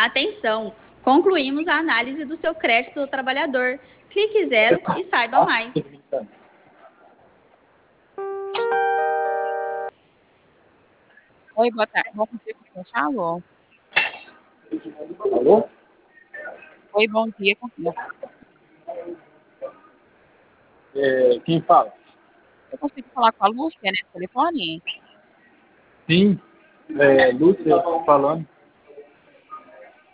Atenção! Concluímos a análise do seu crédito do trabalhador. Clique 0 e saiba mais. Oi, boa tarde. Bom dia, com quem falou? Alô? Oi, bom dia, com quem? Quem fala? Eu consigo falar com a Lúcia, né, no telefone? Sim, Lúcia falando.